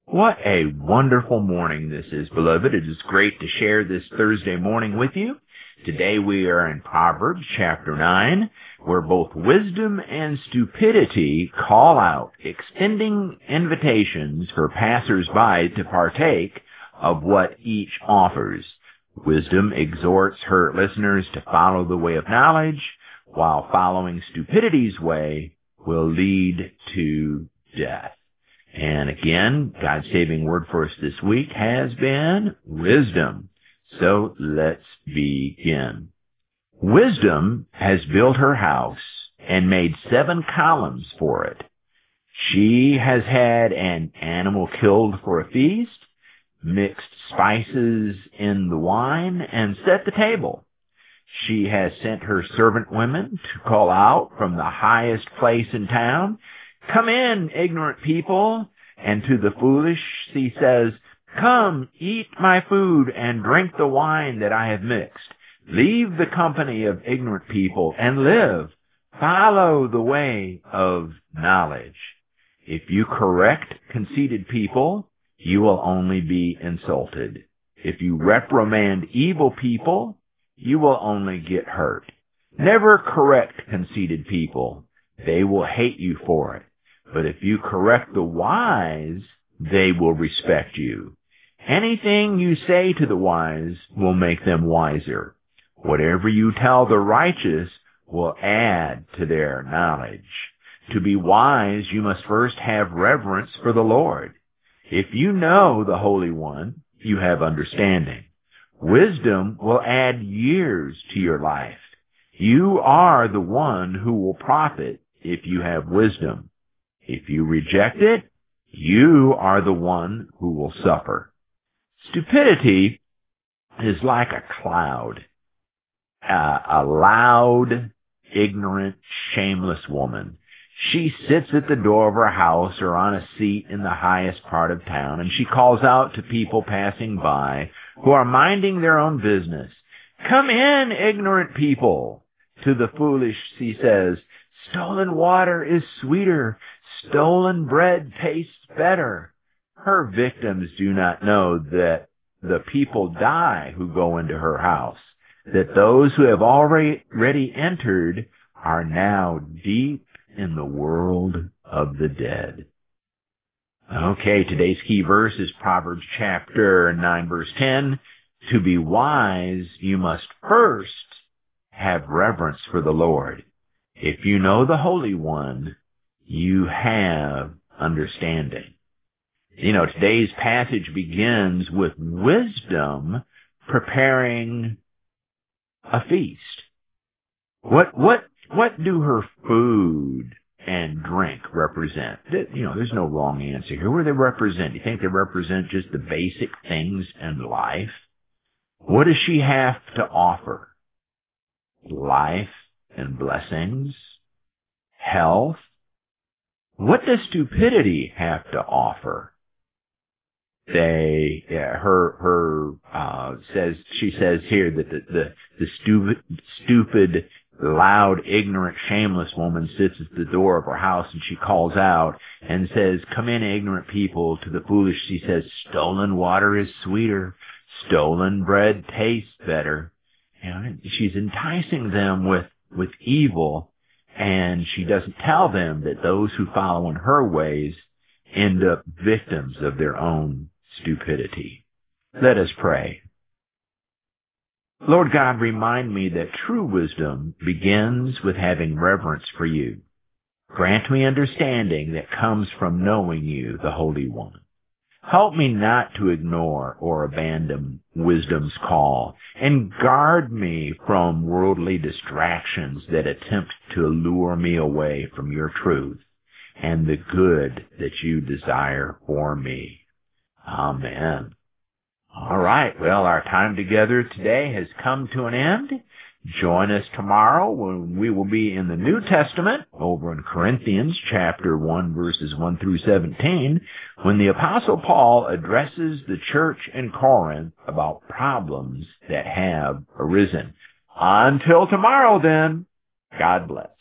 What a wonderful morning this is, beloved. It is great to share this Thursday morning with you. Today we are in Proverbs chapter 9, where both wisdom and stupidity call out, extending invitations for passers-by to partake of what each offers. Wisdom exhorts her listeners to follow the way of knowledge, while following stupidity's way will lead to death. And again, God's saving word for us this week has been wisdom. So let's begin. Wisdom has built her house and made 7 columns for it. She has had an animal killed for a feast, mixed spices in the wine, and set the table. She has sent her servant women to call out from the highest place in town, "Come in, ignorant people." And to the foolish she says, "Come, eat my food and drink the wine that I have mixed. Leave the company of ignorant people and live. Follow the way of knowledge." If you correct conceited people, you will only be insulted. If you reprimand evil people, you will only get hurt. Never correct conceited people. They will hate you for it. But if you correct the wise, they will respect you. Anything you say to the wise will make them wiser. Whatever you tell the righteous will add to their knowledge. To be wise, you must first have reverence for the Lord. If you know the Holy One, you have understanding. Wisdom will add years to your life. You are the one who will profit if you have wisdom. If you reject it, you are the one who will suffer. Stupidity is like a cloud, a loud, ignorant, shameless woman. She sits at the door of her house or on a seat in the highest part of town, and she calls out to people passing by who are minding their own business, "Come in, ignorant people." To the foolish she says, "Stolen water is sweeter. Stolen bread tastes better." Her victims do not know that the people die who go into her house, that those who have already entered are now deep in the world of the dead. Okay, today's key verse is Proverbs chapter 9, verse 10. To be wise, you must first have reverence for the Lord. If you know the Holy One, you have understanding. You know, today's passage begins with wisdom preparing a feast. What do her food and drink represent? You know, there's no wrong answer here. What do they represent? Do you think they represent just the basic things in life? What does she have to offer? Life and blessings? Health? What does stupidity have to offer? She says here that the stupid, loud, ignorant, shameless woman sits at the door of her house and she calls out and says, "Come in, ignorant people." To the foolish she says, "Stolen water is sweeter. Stolen bread tastes better." You know, she's enticing them with evil, and she doesn't tell them that those who follow in her ways end up victims of their own stupidity. Let us pray. Lord God, remind me that true wisdom begins with having reverence for you. Grant me understanding that comes from knowing you, the Holy One. Help me not to ignore or abandon wisdom's call, and guard me from worldly distractions that attempt to lure me away from your truth and the good that you desire for me. Amen. All right, well, our time together today has come to an end. Join us tomorrow when we will be in the New Testament over in Corinthians chapter 1 verses 1 through 17 when the Apostle Paul addresses the church in Corinth about problems that have arisen. Until tomorrow then, God bless.